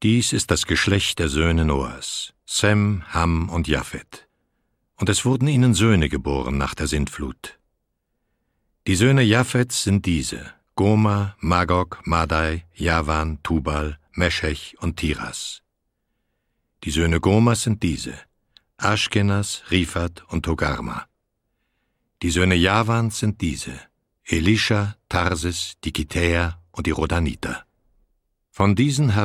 Dies ist das Geschlecht der Söhne Noahs, Sem, Ham und Japhet. Und es wurden ihnen Söhne geboren nach der Sintflut. Die Söhne Japhets sind diese: Goma, Magog, Madai, Javan, Tubal, Meschech und Tiras. Die Söhne Gomas sind diese: Aschkenas, Riphat und Togarma. Die Söhne Javans sind diese: Elisha, Tarsis, die Kitäer und die Rodaniter. Von diesen